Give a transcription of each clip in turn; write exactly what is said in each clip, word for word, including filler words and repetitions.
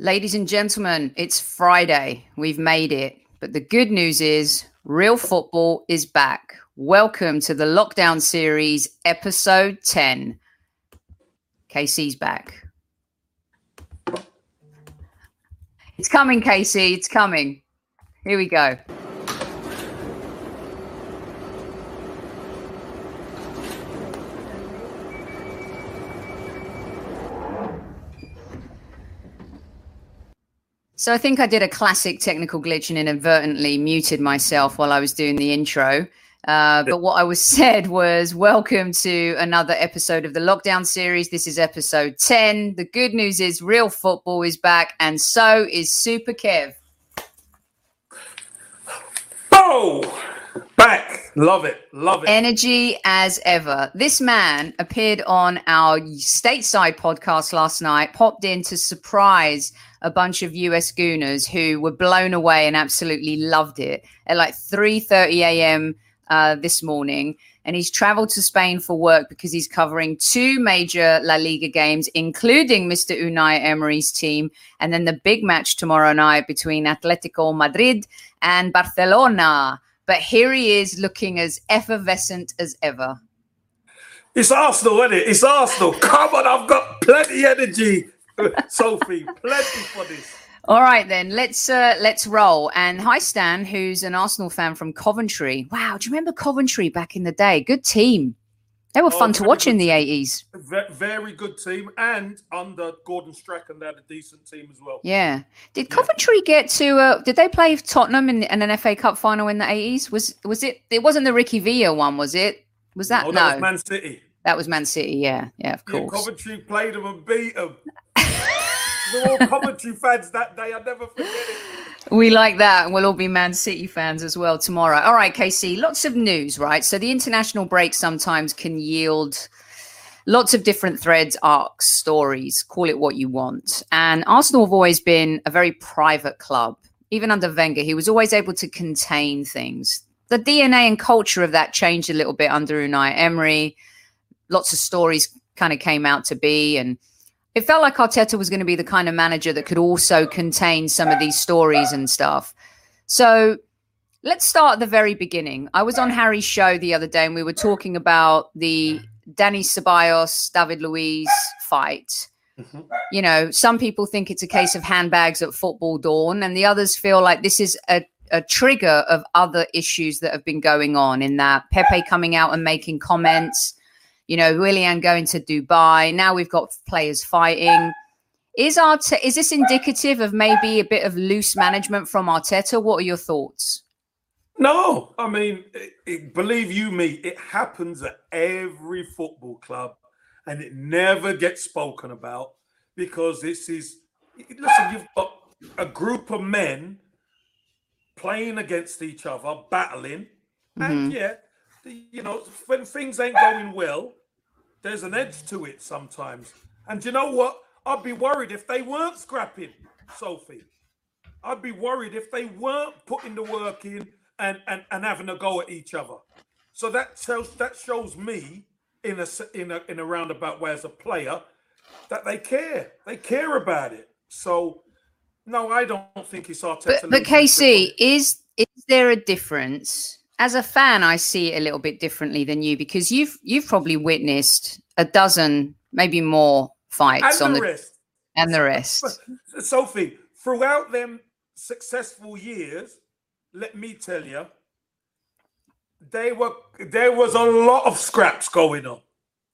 Ladies and gentlemen, it's Friday. We've made it. But the good news is real football is back. Welcome to the Lockdown Series, episode ten. K C's back. It's coming, K C. It's coming. Here we go. So I think I did a classic technical glitch and inadvertently muted myself while I was doing the intro. Uh, but what I was said was, welcome to another episode of the Lockdown Series. This is episode ten. The good news is real football is back, and so is Super Kev. Oh, back. Love it. Love it. Energy as ever. This man appeared on our stateside podcast last night, popped in to surprise a bunch of U S Gooners who were blown away and absolutely loved it at like three thirty a.m. Uh, this morning. And he's traveled to Spain for work because he's covering two major La Liga games, including Mister Unai Emery's team, and then the big match tomorrow night between Atletico Madrid and Barcelona. But here he is looking as effervescent as ever. It's Arsenal, isn't it? It's Arsenal. Come on, I've got plenty energy. Sophie, plenty for this. All right, then let's uh, let's roll. And hi, Stan, who's an Arsenal fan from Coventry. Wow, do you remember Coventry back in the day? Good team. They were fun oh, to watch in the eighties. Very good team, and under Gordon Strachan, they had a decent team as well. Yeah. Did Coventry yeah. get to? Uh, did they play Tottenham in, in an F A Cup final in the eighties? Was was it? It wasn't the Ricky Villa one, was it? Was that? Oh, no, that was Man City. That was Man City. Yeah, yeah, of course. Yeah, Coventry played them and beat them. We're all Coventry fans that day. I'll never forget it. We like that. And we'll all be Man City fans as well tomorrow. All right, K C, lots of news, right? So the international break sometimes can yield lots of different threads, arcs, stories, call it what you want. And Arsenal have always been a very private club. Even under Wenger, he was always able to contain things. The D N A and culture of that changed a little bit under Unai Emery. Lots of stories kind of came out to be, and it felt like Arteta was going to be the kind of manager that could also contain some of these stories and stuff. So let's start at the very beginning. I was on Harry's show the other day and we were talking about the Dani Ceballos, David Luiz fight. Mm-hmm. You know, some people think it's a case of handbags at football dawn, and the others feel like this is a, a trigger of other issues that have been going on, in that Pepe coming out and making comments. You know, Willian going to Dubai. Now we've got players fighting. Is Arteta, is this indicative of maybe a bit of loose management from Arteta? What are your thoughts? No, I mean, it, it, believe you me, it happens at every football club and it never gets spoken about because this is, listen, you've got a group of men playing against each other, battling. Mm-hmm. And yeah, you know, when things ain't going well, there's an edge to it sometimes. And you know what? I'd be worried if they weren't scrapping, Sophie. I'd be worried if they weren't putting the work in and, and, and having a go at each other. So that tells that shows me in a in a in a roundabout way as a player that they care. They care about it. So no, I don't think it's Arteta. But, but K C, is is there a difference? As a fan, I see it a little bit differently than you, because you've you've probably witnessed a dozen, maybe more fights and on the the rest. and the rest. But, Sophie, throughout them successful years, let me tell you, they were there was a lot of scraps going on.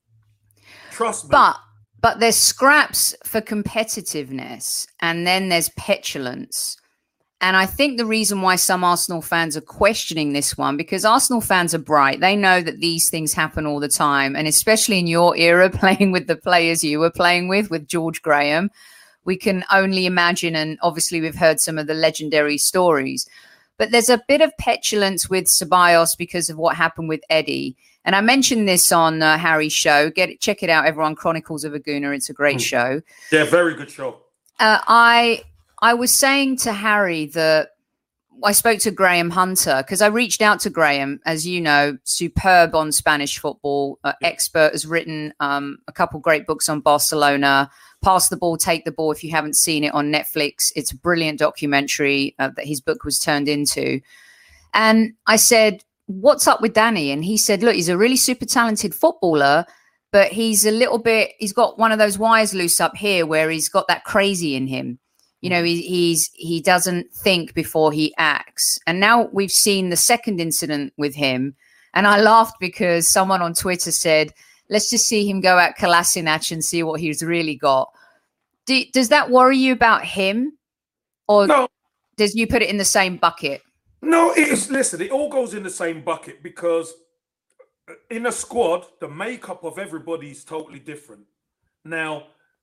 Trust me. But but there's scraps for competitiveness, and then there's petulance. And I think the reason why some Arsenal fans are questioning this one, because Arsenal fans are bright. They know that these things happen all the time. And especially in your era, playing with the players you were playing with, with George Graham, we can only imagine. And obviously we've heard some of the legendary stories. But there's a bit of petulance with Ceballos because of what happened with Eddie. And I mentioned this on uh, Harry's show. Get it, check it out, everyone. Chronicles of a Gooner. It's a great mm. show. Yeah, very good show. Uh, I... I was saying to Harry that I spoke to Graham Hunter because I reached out to Graham, as you know, superb on Spanish football, uh, expert, has written um, a couple great books on Barcelona. Pass the Ball, Take the Ball. If you haven't seen it on Netflix, it's a brilliant documentary uh, that his book was turned into. And I said, what's up with Danny? And he said, look, he's a really super talented footballer, but he's a little bit, he's got one of those wires loose up here where he's got that crazy in him. You know, he, he's he doesn't think before he acts. And now we've seen the second incident with him. And I laughed because someone on Twitter said, let's just see him go at Kolasinac and see what he's really got. Do, does that worry you about him? Or no. Does you put it in the same bucket? No, it is. Listen, it all goes in the same bucket because in a squad, the makeup of everybody is totally different. Now,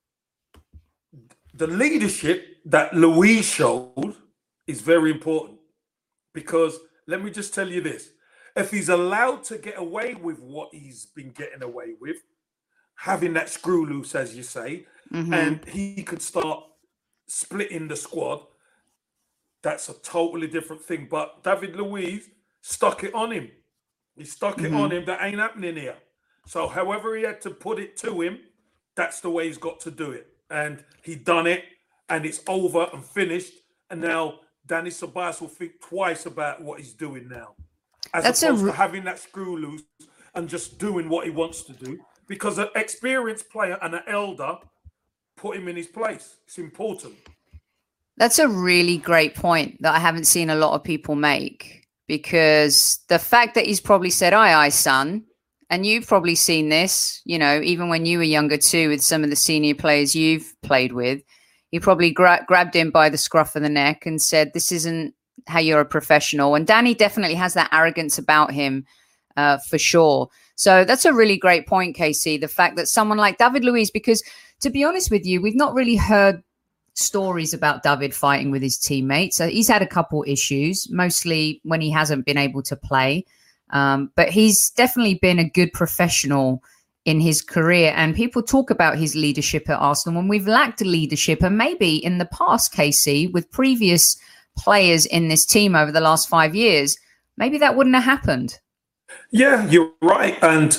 the leadership that Luis showed is very important because let me just tell you this. If he's allowed to get away with what he's been getting away with, having that screw loose, as you say, mm-hmm. and he could start splitting the squad, that's a totally different thing. But David Luiz stuck it on him. He stuck mm-hmm. it on him. That ain't happening here. So however he had to put it to him, that's the way he's got to do it. And he done it, and it's over and finished. And now Danny Ceballos will think twice about what he's doing now, as That's opposed a... to having that screw loose and just doing what he wants to do. Because an experienced player and an elder put him in his place. It's important. That's a really great point that I haven't seen a lot of people make. Because the fact that he's probably said, aye, aye, son. And you've probably seen this, you know, even when you were younger too, with some of the senior players you've played with, you probably gra- grabbed him by the scruff of the neck and said, this isn't how you're a professional. And Danny definitely has that arrogance about him uh, for sure. So that's a really great point, K C, the fact that someone like David Luiz, because to be honest with you, we've not really heard stories about David fighting with his teammates. So he's had a couple issues, mostly when he hasn't been able to play. Um, but he's definitely been a good professional in his career. And people talk about his leadership at Arsenal when we've lacked leadership. And maybe in the past, K C, with previous players in this team over the last five years, maybe that wouldn't have happened. Yeah, you're right. And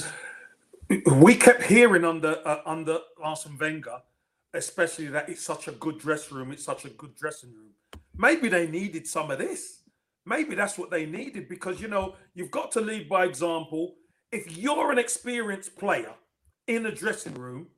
we kept hearing under, uh, under Arsene Wenger, especially that it's such a good dressing room. It's such a good dressing room. Maybe they needed some of this. Maybe that's what they needed because, you know, you've got to lead by example. If you're an experienced player in a dressing room,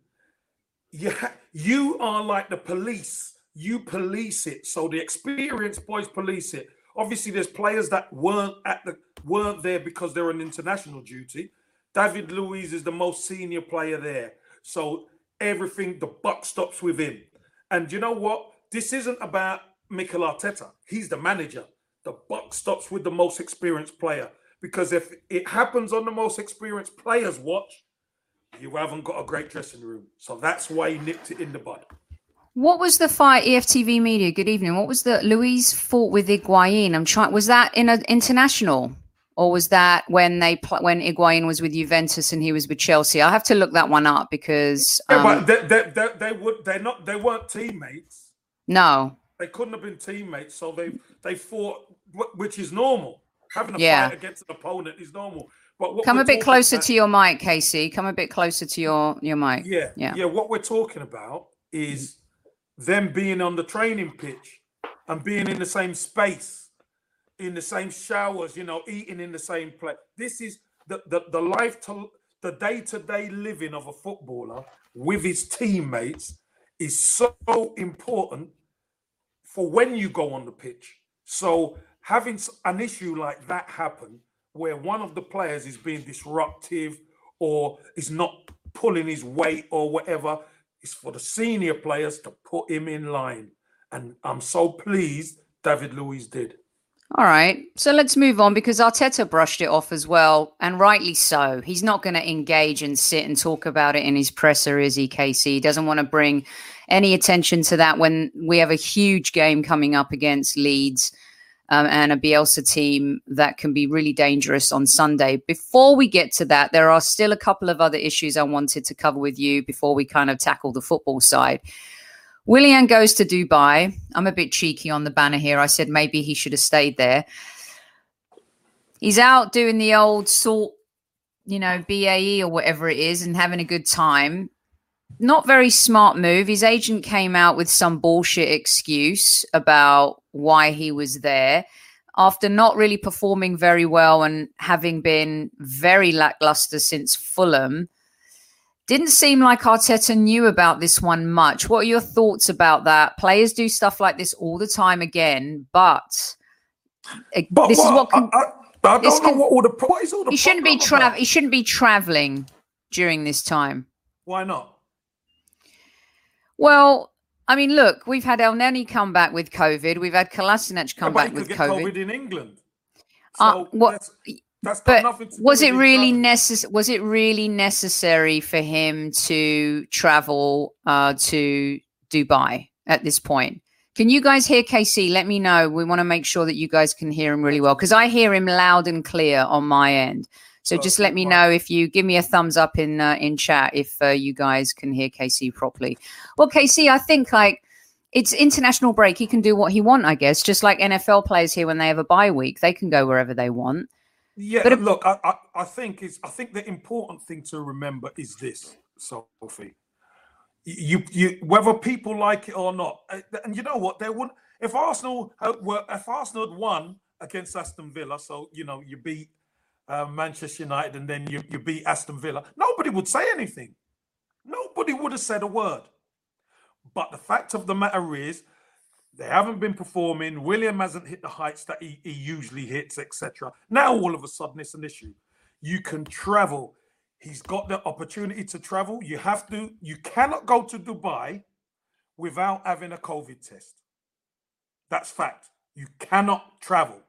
you, ha- you are like the police. You police it. So the experienced boys police it. Obviously, there's players that weren't at the weren't there because they're on international duty. David Luiz is the most senior player there. So everything, the buck stops with him. And you know what? This isn't about Mikel Arteta. He's the manager. The buck stops with the most experienced player. Because if it happens on the most experienced player's watch, you haven't got a great dressing room. So that's why he nipped it in the bud. What was the fight, E F T V Media? Good evening. What was the Luiz fought with Higuain? I'm trying. Was that in an international, or was that when they when Higuain was with Juventus and he was with Chelsea? I have to look that one up because um, yeah, but they, they, they, they would they're not they weren't teammates. No, they couldn't have been teammates. So they they fought, which is normal. Having a yeah. fight against an opponent is normal. But what come a bit closer about, to your mic, Casey. Come a bit closer to your your mic. Yeah, yeah, yeah. What we're talking about is them being on the training pitch and being in the same space, in the same showers, you know, eating in the same place. This is the the, the life to the day-to-day living of a footballer with his teammates is so important for when you go on the pitch. So having an issue like that happen where one of the players is being disruptive or is not pulling his weight or whatever, is for the senior players to put him in line. And I'm so pleased David Luiz did. All right. So let's move on because Arteta brushed it off as well. And rightly so. He's not going to engage and sit and talk about it in his presser, is he, K C? He doesn't want to bring any attention to that when we have a huge game coming up against Leeds um, and a Bielsa team that can be really dangerous on Sunday. Before we get to that, there are still a couple of other issues I wanted to cover with you before we kind of tackle the football side. Willian goes to Dubai. I'm a bit cheeky on the banner here. I said maybe he should have stayed there. He's out doing the old sort, you know, B A E or whatever it is and having a good time. Not very smart move. His agent came out with some bullshit excuse about why he was there after not really performing very well and having been very lackluster since Fulham. Didn't seem like Arteta knew about this one much. What are your thoughts about that? Players do stuff like this all the time again, but, but this what, is what can, I, I, I don't know can, what all the what is all the he shouldn't be tra- he shouldn't be traveling during this time. Why not? Well, I mean, look, we've had El Neni come back with COVID. We've had Kolasinac come yeah, back with get COVID. COVID in England. So uh, what? That's, that's but nothing to was do it with really necessary? Was it really necessary for him to travel uh, to Dubai at this point? Can you guys hear K C? Let me know. We want to make sure that you guys can hear him really well because I hear him loud and clear on my end. So well, just let me know if you give me a thumbs up in uh, in chat if uh, you guys can hear K C properly. Well, K C, I think like it's international break. He can do what he want, I guess. Just like N F L players here when they have a bye week, they can go wherever they want. Yeah, but look, I, I, I think is I think the important thing to remember is this, Sophie. You you whether people like it or not, and you know what they wouldn't. If Arsenal were if Arsenal had won against Aston Villa, so you know you beat. Uh, Manchester United and then you, you beat Aston Villa, nobody would say anything. Nobody would have said a word. But the fact of the matter is, they haven't been performing. Willian hasn't hit the heights that he, he usually hits, et cetera. Now, all of a sudden, it's an issue. You can travel. He's got the opportunity to travel. You have to. You cannot go to Dubai without having a COVID test. That's fact. You cannot travel.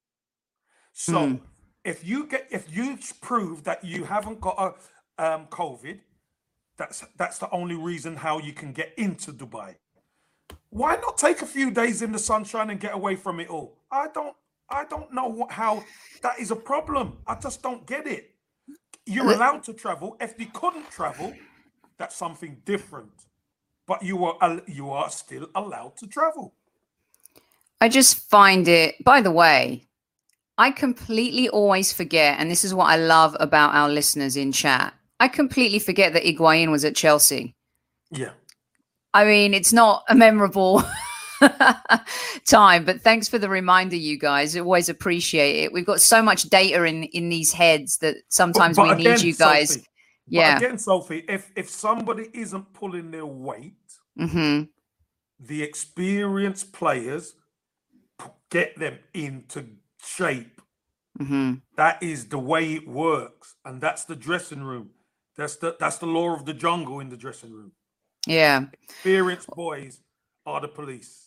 So. Mm. If you get, if you prove that you haven't got a um, COVID, that's that's the only reason how you can get into Dubai. Why not take a few days in the sunshine and get away from it all? I don't, I don't know what, how that is a problem. I just don't get it. You're allowed to travel. If you couldn't travel, that's something different. But you are you are still allowed to travel. I just find it. By the way. I completely always forget, and this is what I love about our listeners in chat. I completely forget that Higuain was at Chelsea. Yeah. I mean, it's not a memorable time, but thanks for the reminder, you guys. I always appreciate it. We've got so much data in, in these heads that sometimes but, but we again, need you guys. Sophie, yeah. But again, Sophie, if, if somebody isn't pulling their weight, mm-hmm. the experienced players get them into shape. Mm-hmm. That is the way it works, and that's the dressing room. That's the that's the law of the jungle in the dressing room. Yeah, experienced boys are the police.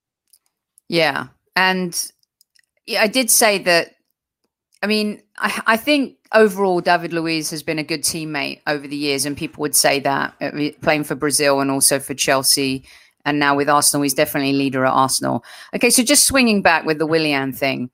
Yeah, and yeah, I did say that. I mean, I, I think overall David Luiz has been a good teammate over the years, and people would say that I mean, playing for Brazil and also for Chelsea, and now with Arsenal, he's definitely leader at Arsenal. Okay, so just swinging back with the Willian thing.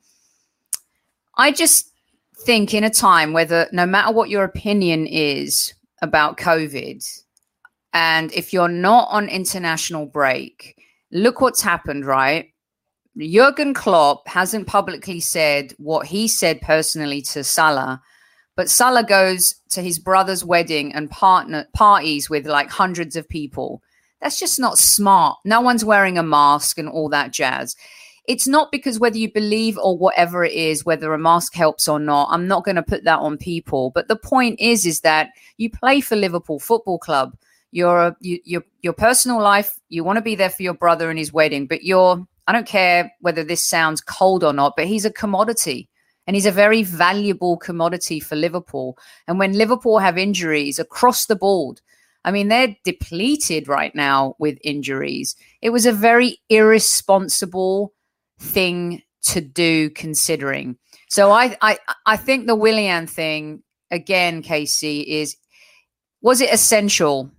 I just think in a time whether no matter what your opinion is about COVID, and if you're not on international break, look what's happened, right? Jurgen Klopp hasn't publicly said what he said personally to Salah, but Salah goes to his brother's wedding and partner parties with like hundreds of people. That's just not smart. No one's wearing a mask and all that jazz. It's not because whether you believe or whatever it is, whether a mask helps or not, I'm not going to put that on people. But the point is, is that you play for Liverpool Football Club. You're a, you, your your personal life. You want to be there for your brother and his wedding, but you're, I don't care whether this sounds cold or not, but he's a commodity and he's a very valuable commodity for Liverpool. And when Liverpool have injuries across the board, I mean, they're depleted right now with injuries. It was a very irresponsible thing to do considering. So I, I, I think the Willian thing, again, K C, is, was it essential?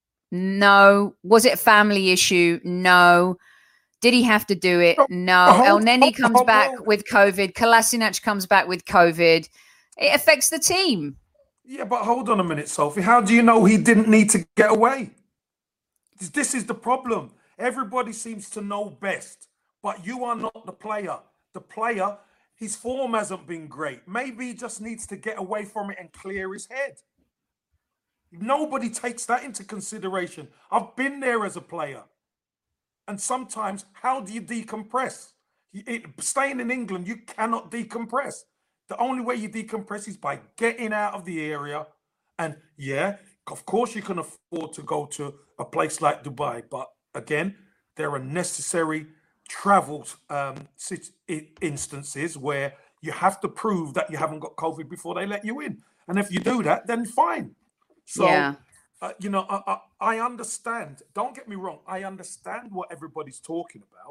No. Was it a family issue? No. Did he have to do it? No. El Neni comes back with COVID. Kolasinac comes back with COVID. It affects the team. Yeah, but hold on a minute, Sophie. How do you know he didn't need to get away? This is the problem. Everybody seems to know best, but you are not the player. The player, his form hasn't been great. Maybe he just needs to get away from it and clear his head. Nobody takes that into consideration. I've been there as a player. And sometimes, how do you decompress? It, staying in England, you cannot decompress. The only way you decompress is by getting out of the area. And yeah, of course you can afford to go to a place like Dubai. But again, there are necessary travel um, instances where you have to prove that you haven't got COVID before they let you in. And if you do that, then fine. So, yeah. uh, you know, I, I, I understand. Don't get me wrong. I understand what everybody's talking about.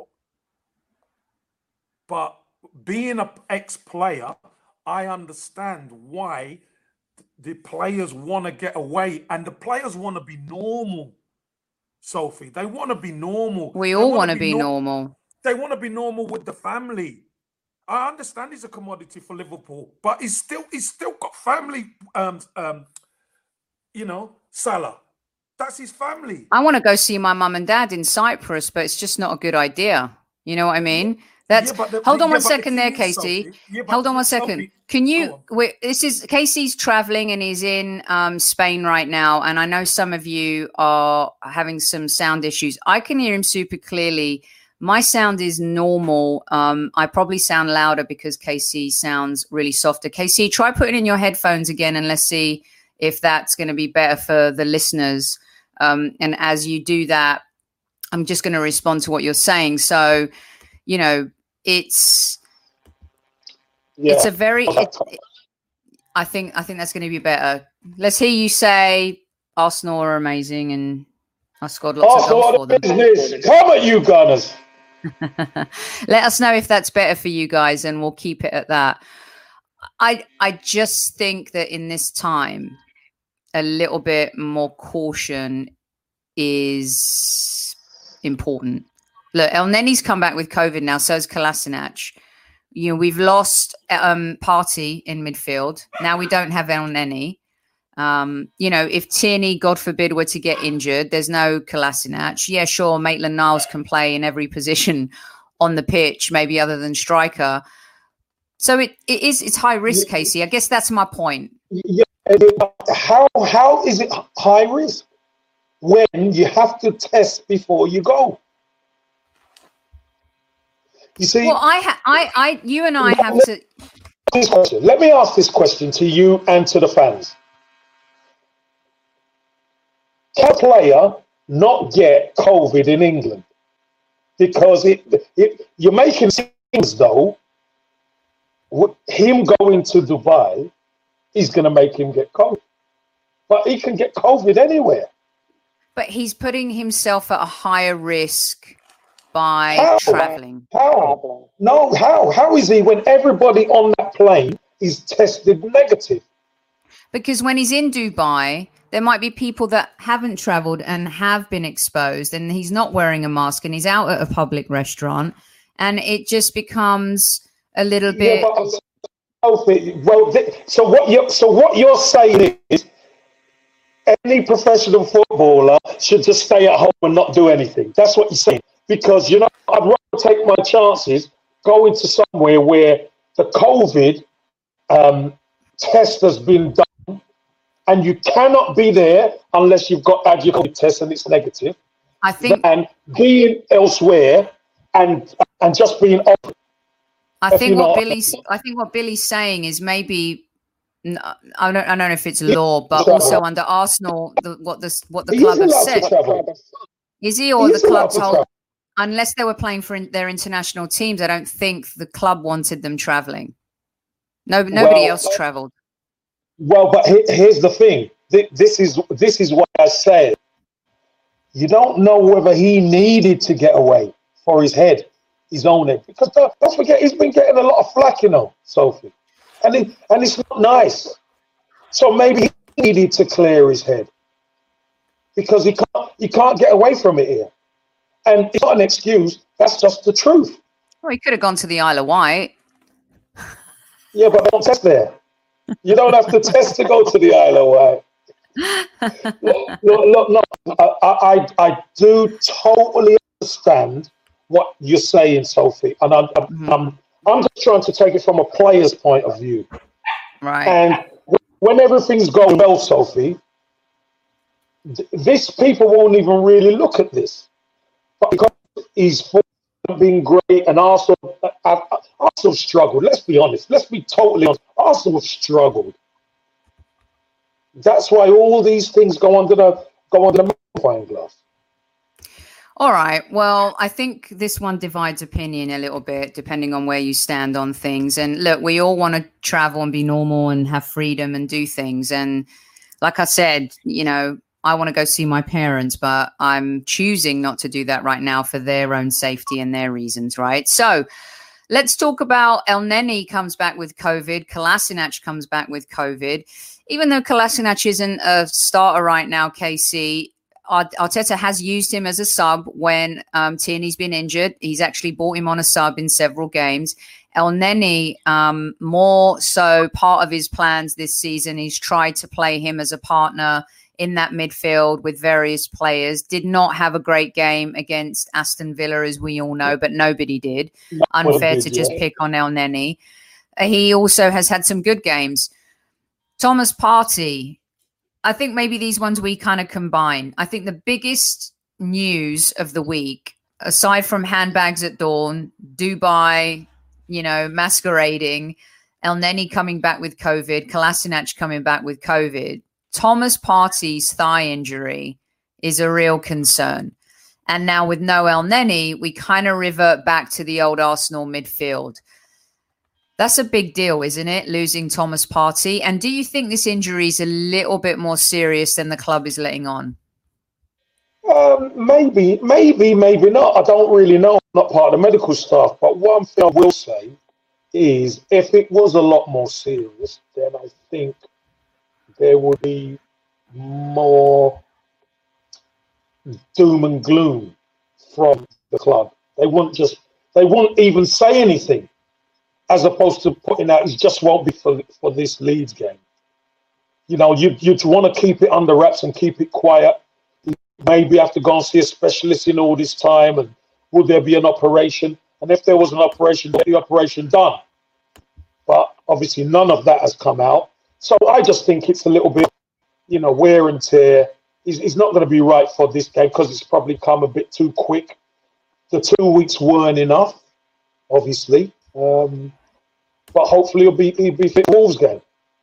But being an ex-player, I understand why the players want to get away. And the players want to be normal, Sophie. They want to be normal. We all want to be, be normal. They want to be normal with the family. I understand he's a commodity for Liverpool, but he's still he's still got family. Um, um, you know, Salah. That's his family. I want to go see my mum and dad in Cyprus, but it's just not a good idea. You know what I mean? That's yeah, the, hold on yeah, one second there, Casey. Yeah, hold on one second. Sophie, Can you? On. This is Casey's traveling and he's in um, Spain right now, and I know some of you are having some sound issues. I can hear him super clearly. My sound is normal. Um, I probably sound louder because Casey sounds really softer. Casey, try putting in your headphones again, and let's see if that's going to be better for the listeners. Um, and as you do that, I'm just going to respond to what you're saying. So, you know, it's yeah. it's a very. It, I think I think that's going to be better. Let's hear you say Arsenal are amazing and I scored lots Arsenal of goals for them. Business. Come at you, Gunners. Let us know if that's better for you guys, and we'll keep it at that. I I just think that in this time, a little bit more caution is important. Look, El Neni's come back with COVID now, so has Kolasinac. You know, we've lost um, Partey in midfield. Now we don't have El Neni. Um, you know, if Tierney, God forbid, were to get injured, there's no Kolasinac. Yeah, sure, Maitland-Niles can play in every position on the pitch, maybe other than striker. So it, it is it's high risk, Casey. I guess that's my point. Yeah. How how is it high risk when you have to test before you go? You see, well, I, ha- I, I, you and I have to. This question. Let me ask this question to you and to the fans: can a player not get COVID in England? Because it, it you're making things though. Him going to Dubai is going to make him get COVID, but he can get COVID anywhere. But he's putting himself at a higher risk by how? traveling. How? No, how? How is he when everybody on that plane is tested negative? Because when he's in Dubai, there might be people that haven't traveled and have been exposed, and he's not wearing a mask, and he's out at a public restaurant, and it just becomes a little bit. Yeah, but, well, so what you so what you're saying is, any professional footballer should just stay at home and not do anything. That's what you're saying. Because, you know, I'd rather take my chances going to somewhere where the COVID um, test has been done, and you cannot be there unless you've got had your COVID test and it's negative. I think, and being elsewhere and and just being open. I think what Billy's I think what Billy's saying is maybe. I don't, I don't know if it's law, but also under Arsenal, the, what the what the club has said. Is he or the club told? Unless they were playing for in, their international teams, I don't think the club wanted them traveling. No, nobody well, else travelled. Well, but here's the thing. This is this is what I said. You don't know whether he needed to get away for his head, his own head, because don't, don't forget he's been getting a lot of flack, you know, Sophie. And, it, and it's not nice. So maybe he needed to clear his head because he can't, he can't get away from it here. And it's not an excuse. That's just the truth. Well, he could have gone to the Isle of Wight. Yeah, but don't test there. You don't have to test to go to the Isle of Wight. Look, look, look, look I, I, I do totally understand what you're saying, Sophie, and I'm, Mm-hmm. I'm, I'm just trying to take it from a player's point of view. Right. And when everything's going well, Sophie, th- this people won't even really look at this. But because he's been great, and Arsenal, uh, uh, Arsenal struggled. Let's be honest. Let's be totally honest. Arsenal have struggled. That's why all these things go under the go under the magnifying glass. All right. Well, I think this one divides opinion a little bit, depending on where you stand on things. And look, we all want to travel and be normal and have freedom and do things. And like I said, you know, I want to go see my parents, but I'm choosing not to do that right now for their own safety and their reasons, right? So let's talk about El Neni comes back with COVID. Kolasinac comes back with COVID. Even though Kolasinac isn't a starter right now, K C, Arteta has used him as a sub when um, Tierney's been injured. He's actually brought him on a sub in several games. El Neni, um, more so part of his plans this season, he's tried to play him as a partner in that midfield with various players. Did not have a great game against Aston Villa, as we all know, but nobody did. Unfair to just pick on El Neni. He also has had some good games. Thomas Partey, I think maybe these ones we kind of combine. I think the biggest news of the week, aside from handbags at dawn, Dubai, you know, masquerading, El Neni coming back with COVID, Kolasinac coming back with COVID, Thomas Partey's thigh injury is a real concern. And now with no El Neni, we kind of revert back to the old Arsenal midfield. That's a big deal, isn't it? Losing Thomas Partey. And do you think this injury is a little bit more serious than the club is letting on? Um, maybe, maybe, maybe not. I don't really know. I'm not part of the medical staff. But one thing I will say is if it was a lot more serious, then I think there would be more doom and gloom from the club. They wouldn't just, they wouldn't even say anything, as opposed to putting out, it just won't be for, for this Leeds game. You know, you, you'd want to keep it under wraps and keep it quiet. You maybe have to go and see a specialist in all this time. And would there be an operation? And if there was an operation, get the operation done. But obviously none of that has come out. So I just think it's a little bit, you know, wear and tear. He's, he's not going to be right for this game because it's probably come a bit too quick. The two weeks weren't enough, obviously. Um, but hopefully he'll be, he'll be fit for Wolves game.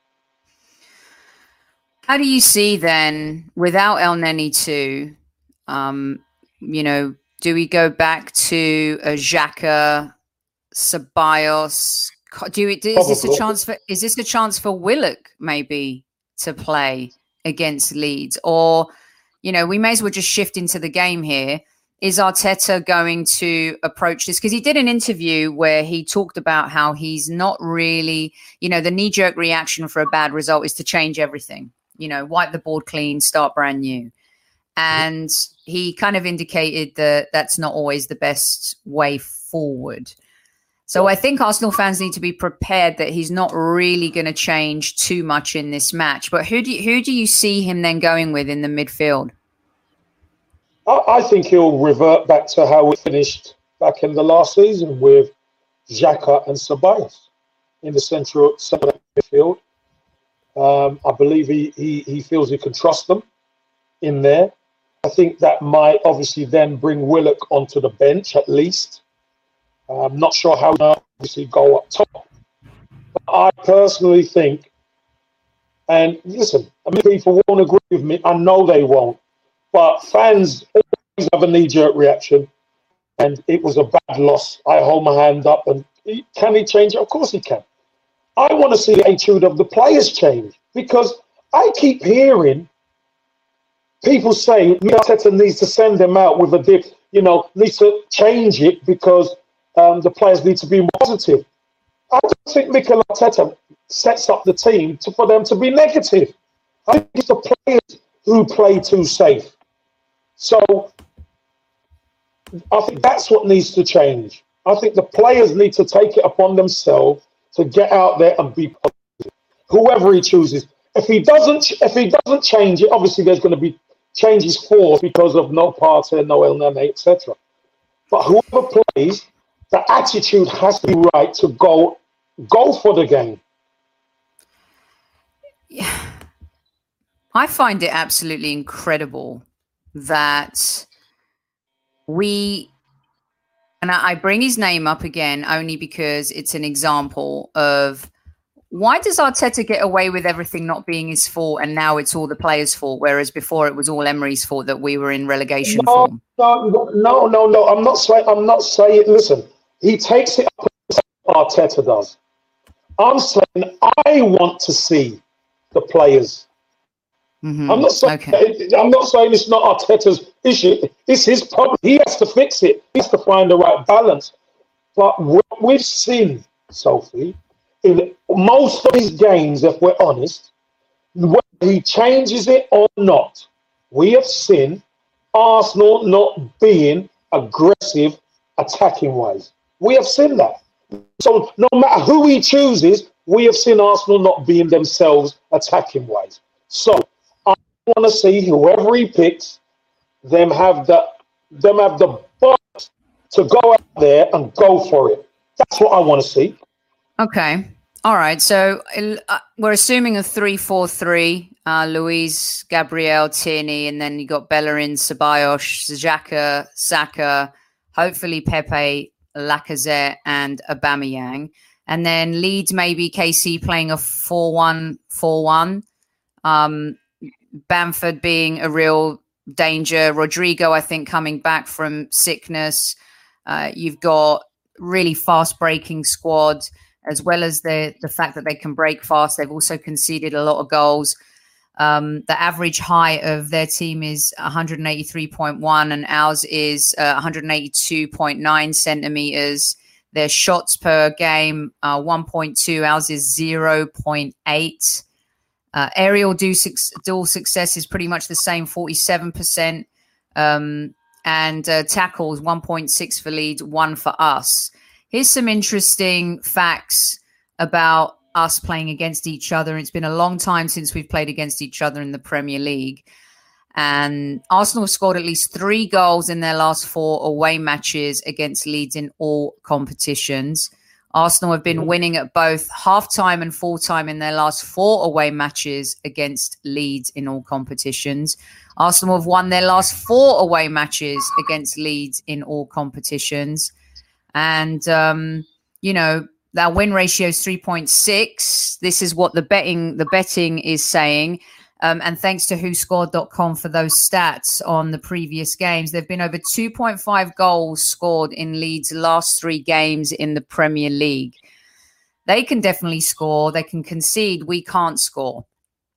How do you see then, without El Neni too, um, you know, do we go back to a Xhaka, Ceballos? Do we, is this a chance for? Is this a chance for Willock maybe to play against Leeds, or you know, we may as well just shift into the game here. Is Arteta going to approach this? Because he did an interview where he talked about how he's not really, you know, the knee-jerk reaction for a bad result is to change everything. You know, wipe the board clean, start brand new. And he kind of indicated that that's not always the best way forward. So I think Arsenal fans need to be prepared that he's not really going to change too much in this match. But who do you, who do you see him then going with in the midfield? I, I think he'll revert back to how we finished back in the last season with Xhaka and Ceballos in the central, central midfield. Um, I believe he, he he feels he can trust them in there. I think that might obviously then bring Willock onto the bench at least. I'm not sure how to obviously go up top. But I personally think, and listen, I mean, people won't agree with me. I know they won't. But fans always have a knee-jerk reaction. And it was a bad loss. I hold my hand up. And he, can he change it? Of course he can. I want to see the attitude of the players change. Because I keep hearing people say Arteta needs to send them out with a dip, you know, needs to change it because um, the players need to be more positive. I don't think Mikel Arteta sets up the team to, for them to be negative. I think it's the players who play too safe. So I think that's what needs to change. I think the players need to take it upon themselves to get out there and be positive. Whoever he chooses. If he doesn't, if he doesn't change it, obviously there's going to be changes forced because of no Partey, no El Neni, et cetera. But whoever plays, the attitude has to be right to go go for the game. Yeah. I find it absolutely incredible that we, and I bring his name up again only because it's an example of why does Arteta get away with everything not being his fault, and now it's all the players' fault, whereas before it was all Emery's fault that we were in relegation no, form? No, no, no, no. I'm not saying. I'm not saying. Listen, he takes it up as Arteta does. I'm saying I want to see the players. Mm-hmm. I'm not saying. Okay. I'm not saying it's not Arteta's issue. It's his problem. He has to fix it. He has to find the right balance. But what we've seen, Sophie, in most of his games, if we're honest, whether he changes it or not, we have seen Arsenal not being aggressive attacking wise. We have seen that. So no matter who he chooses, we have seen Arsenal not being themselves attacking wise. So I want to see whoever he picks, them have the them have the balls to go out there and go for it. That's what I want to see. Okay. All right. So uh, we're assuming a three four three. Uh, Luis, Gabriel, Tierney, and then you got Bellerin, Ceballos, Xhaka, Saka, hopefully Pepe, Lacazette, and Aubameyang. And then Leeds, maybe K C playing a four one four one. Um, Bamford being a real danger. Rodrigo, I think, coming back from sickness. Uh, you've got really fast breaking squad, as well as the the fact that they can break fast. They've also conceded a lot of goals. Um, the average height of their team is one eighty-three point one and ours is uh, one eighty-two point nine centimeters. Their shots per game, uh, one point two. Ours is zero point eight. Uh, aerial dual, dual success is pretty much the same, forty-seven percent. Um, and uh, tackles, one point six for Leeds, one for us. Here's some interesting facts about us playing against each other. It's been a long time since we've played against each other in the Premier League. And Arsenal have scored at least three goals in their last four away matches against Leeds in all competitions. Arsenal have been winning at both half-time and full-time in their last four away matches against Leeds in all competitions. Arsenal have won their last four away matches against Leeds in all competitions. And, um, you know, our win ratio is three point six. This is what the betting the betting is saying. Um, and thanks to who scored dot com for those stats on the previous games. There have been over two point five goals scored in Leeds' last three games in the Premier League. They can definitely score. They can concede. We can't score.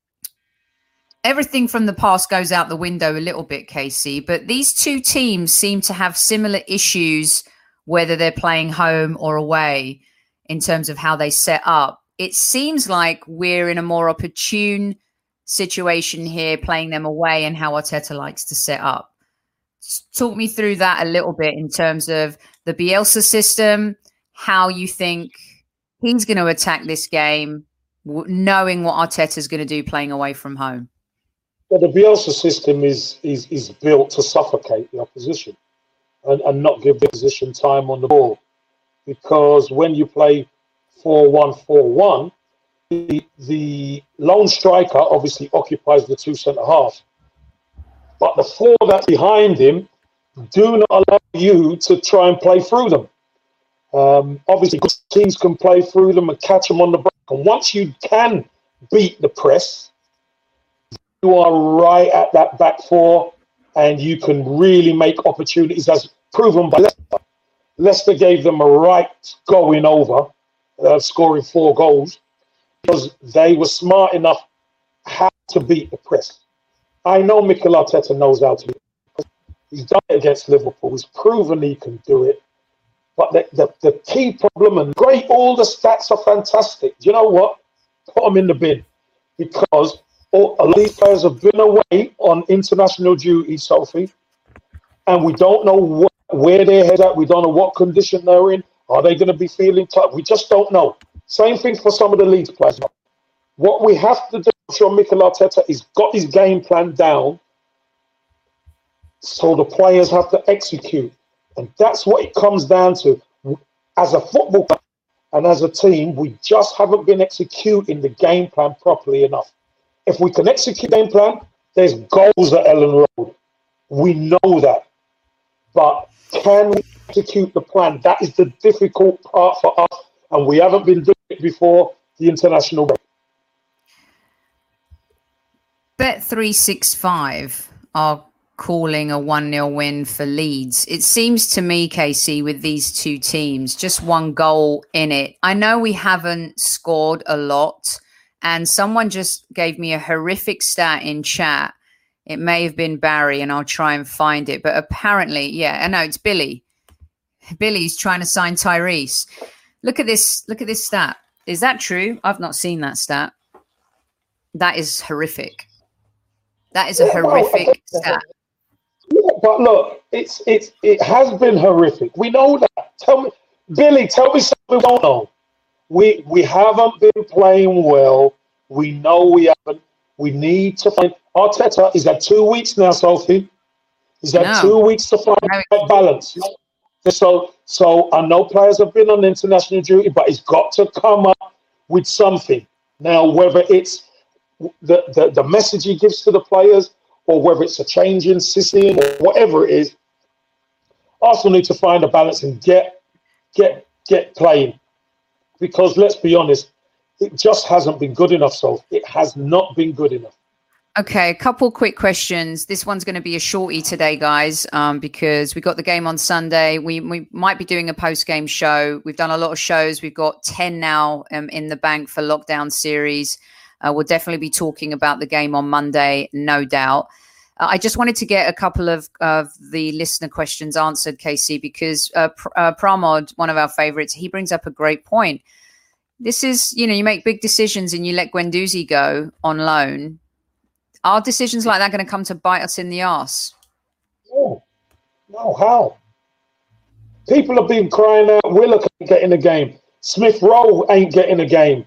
Everything from the past goes out the window a little bit, K C. But these two teams seem to have similar issues, whether they're playing home or away, in terms of how they set up. It seems like we're in a more opportune situation here, playing them away, and how Arteta likes to set up. Talk me through that a little bit in terms of the Bielsa system, how you think he's going to attack this game, knowing what Arteta's going to do playing away from home. Well, the Bielsa system is is is built to suffocate the opposition and, and not give the opposition time on the ball. Because when you play four one four one, the, the lone striker obviously occupies the two centre-halves. But the four that's behind him do not allow you to try and play through them. Um, obviously, good teams can play through them and catch them on the break. And once you can beat the press, you are right at that back four and you can really make opportunities, as proven by Leicester. Leicester gave them a right going over, uh, scoring four goals, because they were smart enough how to beat the press. I know Mikel Arteta knows how to do it. He's done it against Liverpool. He's proven he can do it. But the, the, the key problem, and great, all the stats are fantastic. Do you know what? Put them in the bin. Because all, a lot of these players have been away on international duty, Sophie, and we don't know what where their head at. We don't know what condition they're in. Are they going to be feeling tough? We just don't know. Same thing for some of the Leeds players. What we have to do, I'm sure Mikel Arteta has got his game plan down, so the players have to execute. And that's what it comes down to. As a football club and as a team, we just haven't been executing the game plan properly enough. If we can execute the game plan, there's goals at Ellen Road. We know that. But can we execute the plan? That is the difficult part for us. And we haven't been doing it before the international break. Bet three sixty-five are calling a one nil win for Leeds. It seems to me, Casey, with these two teams, just one goal in it. I know we haven't scored a lot, and someone just gave me a horrific stat in chat. It may have been Barry, and I'll try and find it. But apparently, yeah, I know it's Billy. Billy's trying to sign Tyrese. Look at this. Look at this stat. Is that true? I've not seen that stat. That is horrific. That is a Yeah, horrific well, stat. Yeah, but look, it's it's it has been horrific. We know that. Tell me, Billy, tell me something we don't know. We we haven't been playing well. We know we haven't. We need to find Arteta. Is that two weeks now, Sophie? Is that No. two weeks to find No. that balance? So so I know players have been on international duty, but it's got to come up with something. Now, whether it's the, the, the message he gives to the players, or whether it's a change in system, or whatever it is, Arsenal need to find a balance and get get get playing. Because let's be honest, it just hasn't been good enough. So it has not been good enough. Okay, a couple quick questions. This one's going to be a shorty today, guys, um, because we got the game on Sunday. We we might be doing a post-game show. We've done a lot of shows. We've got ten now um, in the bank for lockdown series. Uh, we'll definitely be talking about the game on Monday, no doubt. Uh, I just wanted to get a couple of, of the listener questions answered, Casey, because uh, Pr- uh, Pramod, one of our favorites, he brings up a great point. This is, you know, you make big decisions and you let Guendouzi go on loan. Are decisions like that going to come to bite us in the arse? No, no, how? People have been crying out, Willock ain't getting a game. Smith Rowe ain't getting a game.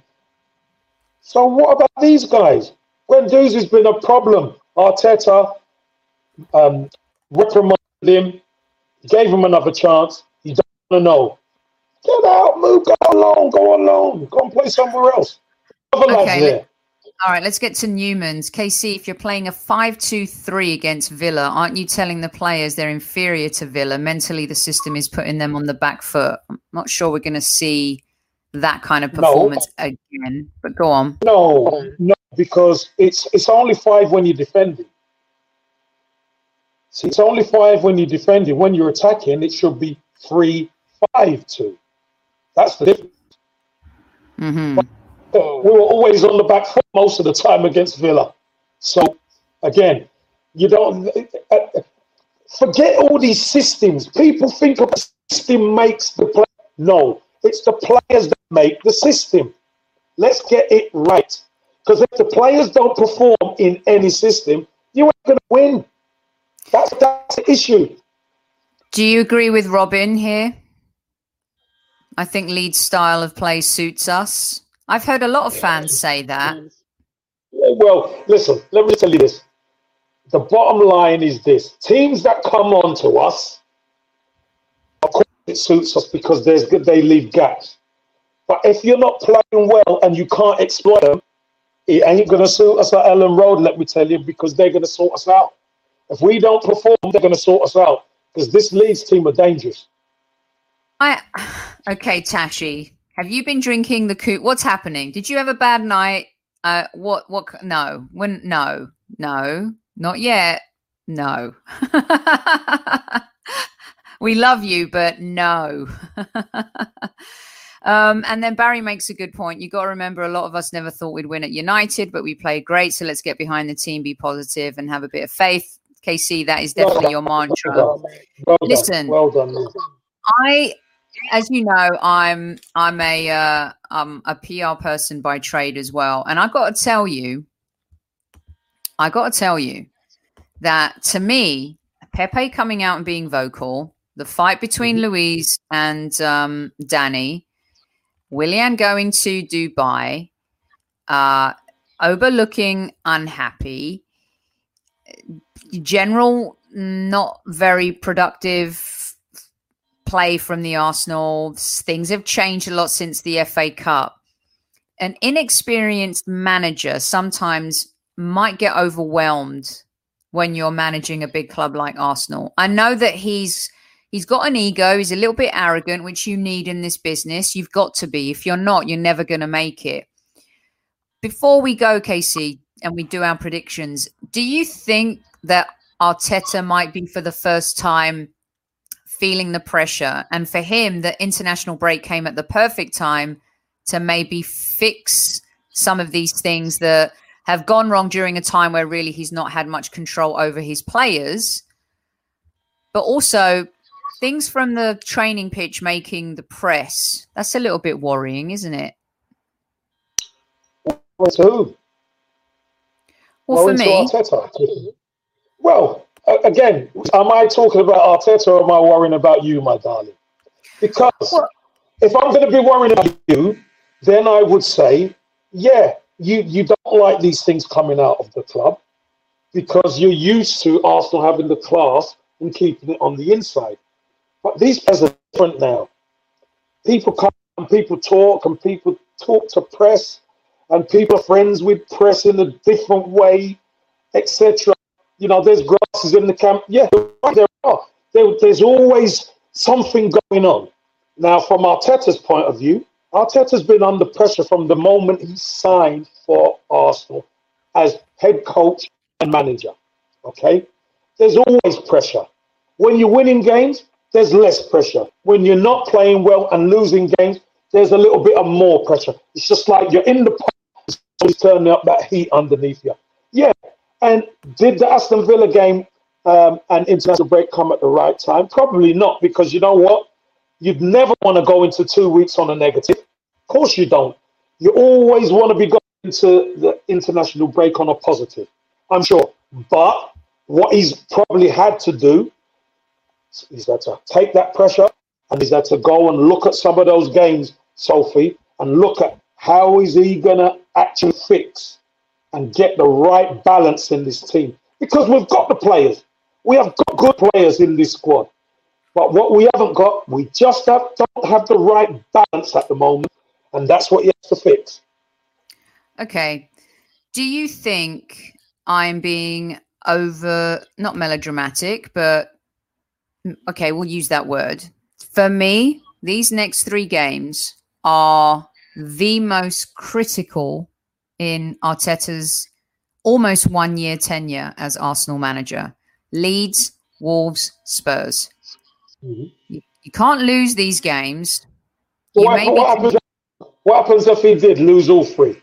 So what about these guys? Guendouzi's been a problem. Arteta um, reprimanded him, gave him another chance. You don't want to know. Get out, move, go alone, go alone. Go and play somewhere else. Other Okay, lads there. All right, let's get to Newman's. K C, if you're playing a five two three against Villa, aren't you telling the players they're inferior to Villa? Mentally, the system is putting them on the back foot. I'm not sure we're going to see that kind of performance no. again, but go on. No, no, because it's it's only five when you're defending. See, it's only five when you're defending. When you're attacking, it should be three, five, two. That's the difference. Mm-hmm. But, uh, we were always on the back foot most of the time against Villa. So, again, you don't uh, forget all these systems. People think of the system makes the play. No, it's the players that make the system. Let's get it right. Because if the players don't perform in any system, you ain't going to win. That's, that's the issue. Do you agree with Robin here? I think Leeds' style of play suits us. I've heard a lot of fans say that. Well, listen, let me tell you this. The bottom line is this. Teams that come on to us, of course it suits us because there's good, they leave gaps. But if you're not playing well and you can't exploit them, it ain't going to suit us at Ellen Road, let me tell you, because they're going to sort us out. If we don't perform, they're going to sort us out because this Leeds team are dangerous. I Okay, Tashi, have you been drinking the coot? What's happening? Did you have a bad night? Uh, what, what, no, when, no, no, not yet. No. We love you, but no. um, and then Barry makes a good point. You got to remember, a lot of us never thought we'd win at United, but we played great. So let's get behind the team, be positive and have a bit of faith. K C, that is definitely well your mantra. Well done. Well Listen, done. Well done. I, as you know, I'm I'm a uh, I'm a P R person by trade as well, and I got to tell you, I got to tell you that to me, Pepe coming out and being vocal, the fight between mm-hmm. Luis and um, Danny, Willian going to Dubai, uh, Oba looking unhappy, general not very productive play from the Arsenal. Things have changed a lot since the F A Cup. An inexperienced manager sometimes might get overwhelmed when you're managing a big club like Arsenal. I know that he's he's got an ego. He's a little bit arrogant, which you need in this business. You've got to be. If you're not, you're never going to make it. Before we go, Casey, and we do our predictions, do you think that Arteta might be for the first time feeling the pressure, and for him, the international break came at the perfect time to maybe fix some of these things that have gone wrong during a time where really he's not had much control over his players, but also things from the training pitch making the press? That's a little bit worrying, isn't it? Well, who? Well, for me, Arteta. Well, again, am I talking about Arteta or am I worrying about you, my darling? Because well, if I'm going to be worrying about you, then I would say, yeah, you, you don't like these things coming out of the club because you're used to Arsenal having the class and keeping it on the inside. But these players are different now. People come and people talk and people talk to press and people are friends with press in a different way, et cetera. You know, there's grasses in the camp. Yeah, there are. There, there's always something going on. Now, from Arteta's point of view, Arteta's been under pressure from the moment he signed for Arsenal as head coach and manager. Okay? There's always pressure. When you're winning games, there's less pressure. When you're not playing well and losing games, there's a little bit of more pressure. It's just like you're in the pot, so turning up that heat underneath you. Yeah. And did the Aston Villa game um, and international break come at the right time? Probably not, because you know what? You'd never want to go into two weeks on a negative. Of course you don't. You always want to be going into the international break on a positive, I'm sure. But what he's probably had to do is had to take that pressure and he's had to go and look at some of those games, Sophie, and look at how is he going to actually fix and get the right balance in this team. Because we've got the players. We have got good players in this squad. But what we haven't got, we just have, don't have the right balance at the moment. And that's what he has to fix. Okay. Do you think I'm being over, not melodramatic, but okay, we'll use that word. For me, these next three games are the most critical in Arteta's almost one-year tenure as Arsenal manager. Leeds, Wolves, Spurs. Mm-hmm. You, you can't lose these games. So what, what, happens, what happens if he did lose all three?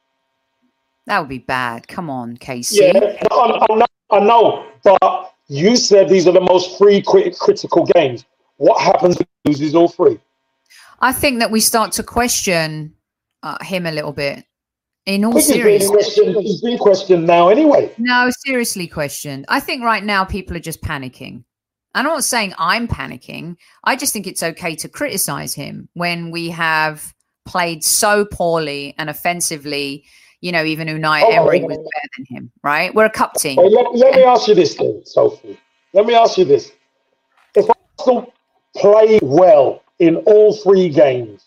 That would be bad. Come on, Casey. Yeah, I, I, know, I know, but you said these are the most free crit- critical games. What happens if he loses all three? I think that we start to question uh, him a little bit. In all seriousness, he's been questioned now anyway. No, seriously questioned. I think right now people are just panicking. I'm not saying I'm panicking. I just think it's okay to criticize him when we have played so poorly and offensively. You know, even Unai oh, Emery was better than him, right? We're a cup team. Hey, let, let me ask you this, then, Sophie. Let me ask you this. If Arsenal played well in all three games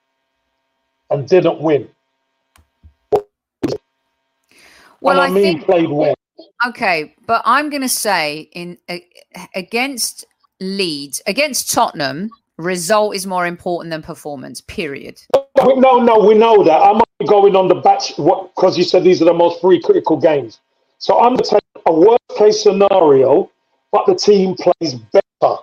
and didn't win, well, I, I mean think played well. Okay, but I'm going to say in uh, against Leeds, against Tottenham, result is more important than performance, period. No, no, we know that. I'm only going on the batch because you said these are the most free critical games. So I'm going to take a worst case scenario, but the team plays better.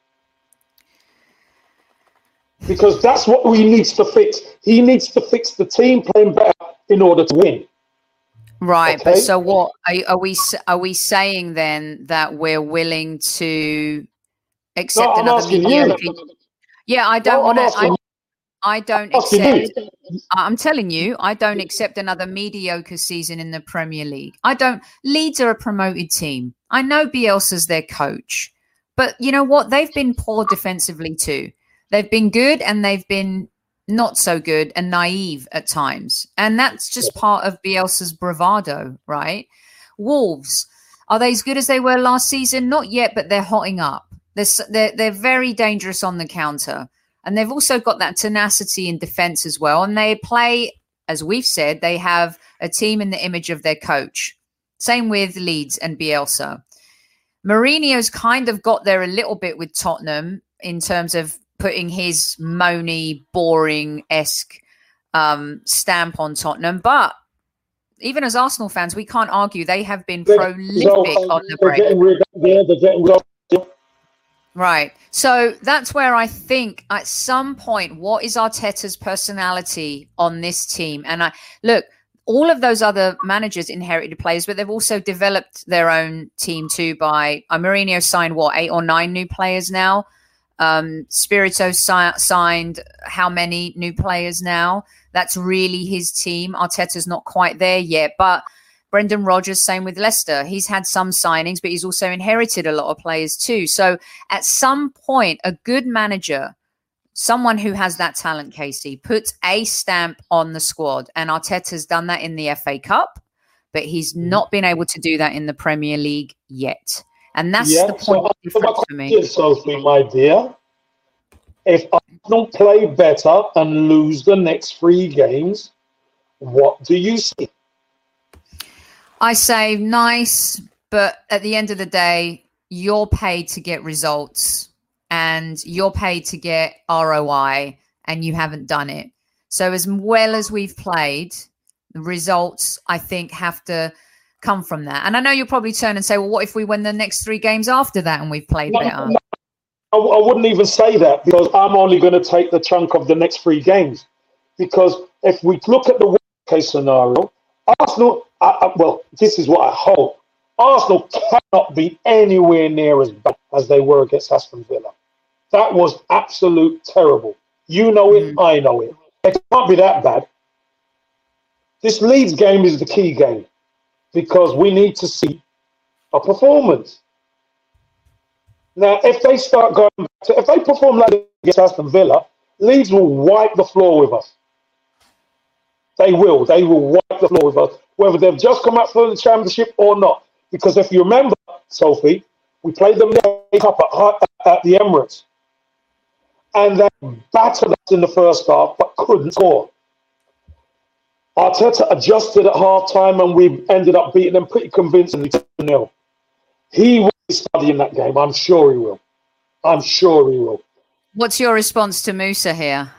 Because that's what he needs to fix. He needs to fix the team playing better in order to win. Right, okay? But so what are, are we? Are we saying then that we're willing to accept no, I'm another mediocre? You. Yeah, I don't no, want to. I, I don't accept. You. I'm telling you, I don't accept another mediocre season in the Premier League. I don't. Leeds are a promoted team. I know Bielsa's their coach, but you know what? They've been poor defensively too. They've been good and they've been not so good and naive at times. And that's just part of Bielsa's bravado, right? Wolves, are they as good as they were last season? Not yet, but they're hotting up. They're, they're, they're very dangerous on the counter. And they've also got that tenacity in defense as well. And they play, as we've said, they have a team in the image of their coach. Same with Leeds and Bielsa. Mourinho's kind of got there a little bit with Tottenham in terms of putting his moany, boring-esque um, stamp on Tottenham. But even as Arsenal fans, we can't argue. They have been prolific on the break. Yeah, they're getting rid of. Right. So that's where I think at some point, what is Arteta's personality on this team? And I look, all of those other managers inherited players, but they've also developed their own team too by uh, Mourinho signed what, eight or nine new players now. Um, Spirito si- signed how many new players now? That's really his team. Arteta's not quite there yet, but Brendan Rodgers, same with Leicester. He's had some signings, but he's also inherited a lot of players too. So at some point, a good manager, someone who has that talent, Casey, puts a stamp on the squad. And Arteta's done that in the F A Cup, but he's not been able to do that in the Premier League yet. And that's yeah, the point so of difference for me. Sophie, my dear, if I don't play better and lose the next three games, what do you see? I say nice, but at the end of the day, you're paid to get results and you're paid to get R O I and you haven't done it. So as well as we've played, the results, I think, have to come from that. And I know you'll probably turn and say, well, what if we win the next three games after that and we've played no, better? No, I, I wouldn't even say that because I'm only going to take the chunk of the next three games. Because if we look at the worst case scenario, Arsenal, I, I, well, this is what I hope. Arsenal cannot be anywhere near as bad as they were against Aston Villa. That was absolute terrible. You know it, mm. I know it. It can't be that bad. This Leeds game is the key game because we need to see a performance. Now, if they start going back to, if they perform like against Aston Villa, Leeds will wipe the floor with us. They will. They will wipe the floor with us, whether they've just come out for the championship or not. Because if you remember, Sophie, we played them up at, at the Emirates. And they battered us in the first half, but couldn't score. Arteta adjusted at half time and we ended up beating them pretty convincingly two nil. He will be studying that game. I'm sure he will. I'm sure he will. What's your response to Musa here?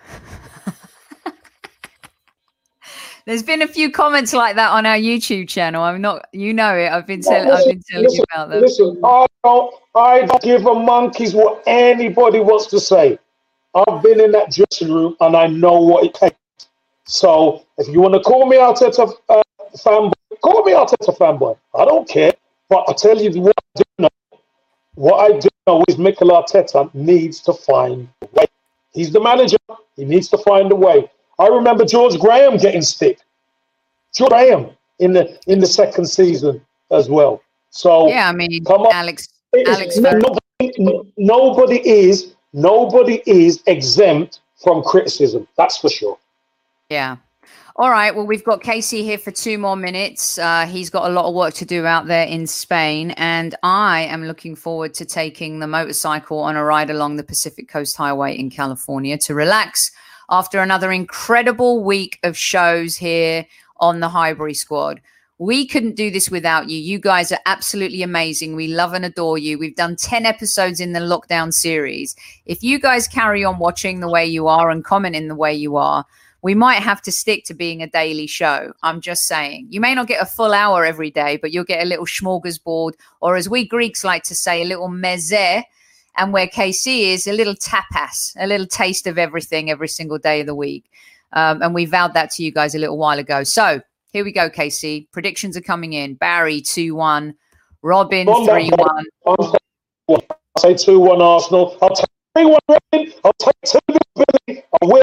There's been a few comments like that on our YouTube channel. I'm not, you know it. I've been, tell- listen, I've been telling listen, you about them. Listen, I don't, I don't give a monkey's what anybody wants to say. I've been in that dressing room and I know what it takes. So if you want to call me Arteta uh, fanboy, call me Arteta fanboy. I don't care. But I tell you what I do know. What I do know is Mikel Arteta needs to find a way. He's the manager. He needs to find a way. I remember George Graham getting stick. George Graham in the in the second season as well. So yeah, I mean, come on. Alex. Is, Alex nobody, nobody is nobody is exempt from criticism. That's for sure. Yeah. All right. Well, we've got Casey here for two more minutes. Uh, he's got a lot of work to do out there in Spain, and I am looking forward to taking the motorcycle on a ride along the Pacific Coast Highway in California to relax after another incredible week of shows here on the Highbury Squad. We couldn't do this without you. You guys are absolutely amazing. We love and adore you. We've done ten episodes in the lockdown series. If you guys carry on watching the way you are and commenting the way you are, we might have to stick to being a daily show. I'm just saying. You may not get a full hour every day, but you'll get a little smorgasbord, or as we Greeks like to say, a little meze. And where K C is, a little tapas, a little taste of everything every single day of the week. Um, and we vowed that to you guys a little while ago. So here we go, K C. Predictions are coming in. Barry, two one. Robin, three one. I'll say two one Arsenal. I'll take three one Robin. I'll take two Billy. I will.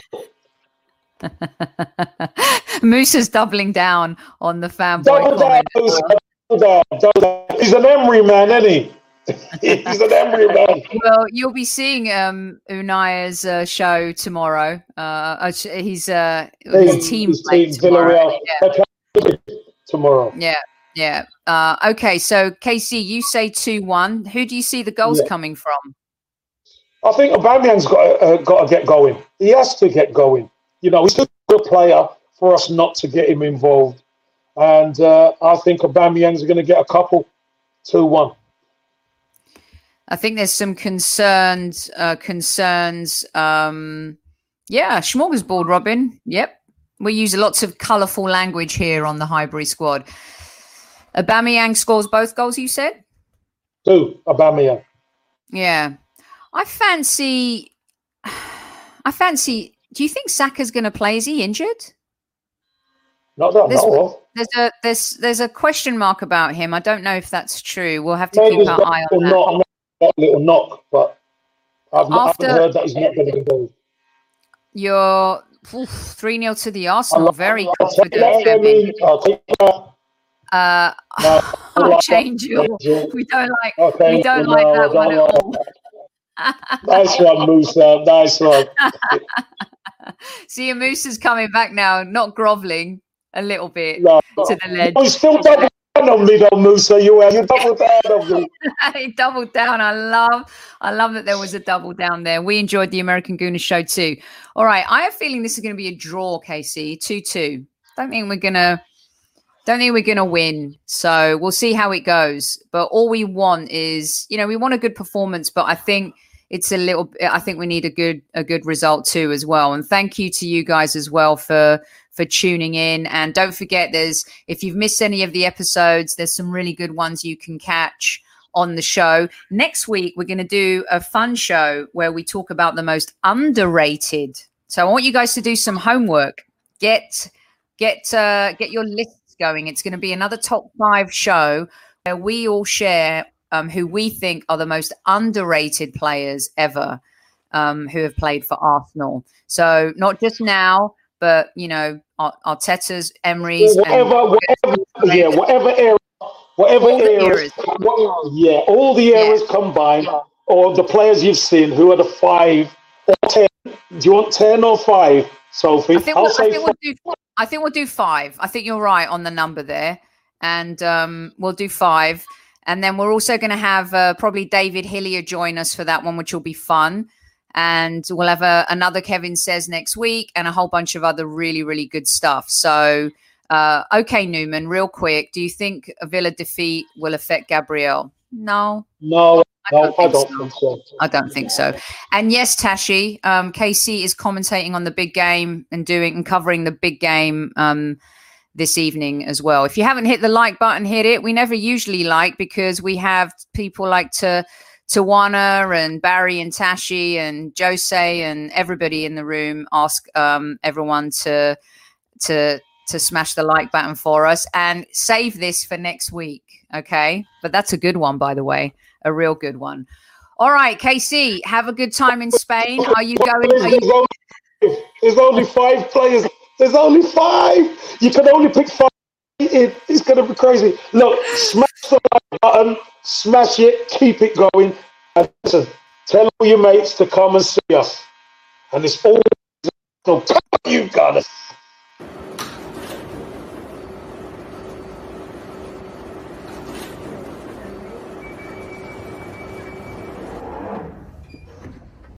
Moose's doubling down on the fanboy double down, comment. Double down, double down. He's an Emery man, isn't he? He's an Emery man. Well, you'll be seeing um, Unai's uh, show tomorrow. Uh, he's uh, his team his play team, tomorrow. Yeah. tomorrow. Yeah, yeah. Uh, okay, so K C, you say two one. Who do you see the goals yeah. coming from? I think Aubameyang's got uh, got to get going. He has to get going. You know, he's too good a player for us not to get him involved. And uh, I think Aubameyang's going to get a couple, two one. I think there's some concerns. Uh, concerns. Um, yeah, smorgasbord, Robin. Yep, we use lots of colourful language here on the Highbury squad. Aubameyang scores both goals. You said two. Aubameyang. Yeah, I fancy. I fancy. Do you think Saka's going to play? Is he injured? Not that I know of. There's a there's there's a question mark about him. I don't know if that's true. We'll have to Maybe keep our eye on that. Not, got a little knock, but I've not After, I haven't heard that he's not going to be involved. You're three nil to the Arsenal. Very I'll confident. Take that, I mean, I'll take that. Uh, No, I'll like change you. We don't like okay, we don't no, like that one at like all. Nice one, Musa. Nice one. See, Moose is coming back now, not grovelling a little bit No, to the ledge. no, you still double down on me, though, Musa. You are. You double down on me. He doubled down. I love, I love that there was a double down there. We enjoyed the American Gooner show too. All right, I have a feeling this is going to be a draw, K C, two two. Don't think we're gonna, don't think we're gonna win. So we'll see how it goes. But all we want is, you know, we want a good performance. But I think it's a little. I think we need a good, a good result too as well. And thank you to you guys as well for. for tuning in. And don't forget, there's, if you've missed any of the episodes, there's some really good ones you can catch on the show. Next week, we're going to do a fun show where we talk about the most underrated. So I want you guys to do some homework. Get, get, uh, get your lists going. It's going to be another top five show where we all share um, who we think are the most underrated players ever um, who have played for Arsenal. So not just now, but, you know, Arteta's, Emery's, whatever, and whatever, yeah, whatever era, whatever all eras, what, yeah, all the eras yeah. combined, or the players you've seen, who are the five or ten? Do you want ten or five, Sophie? I think, I'll we'll, say I, think we'll do, I think we'll do five. I think you're right on the number there, and um, we'll do five. And then we're also going to have uh, probably David Hillier join us for that one, which will be fun. And we'll have a, another Kevin Says next week and a whole bunch of other really, really good stuff. So, uh, okay, Newman, real quick. Do you think a Villa defeat will affect Gabriel? No. No, I don't, no, think, I don't so. think so. I don't think so. And yes, Tashi, um, K C is commentating on the big game and doing and covering the big game um, this evening as well. If you haven't hit the like button, hit it. We never usually like because we have people like to... Tawana and Barry and Tashi and Jose and everybody in the room ask um, everyone to to to smash the like button for us and save this for next week, okay? But that's a good one, by the way, a real good one. All right, K C, have a good time in Spain. Are you going? Are you... There's, only, there's only five players. There's only five. You can only pick five. It, it's going to be crazy. Look, smash the like button, smash it, keep it going, and listen, tell all your mates to come and see us. And it's all, so come on, you guys.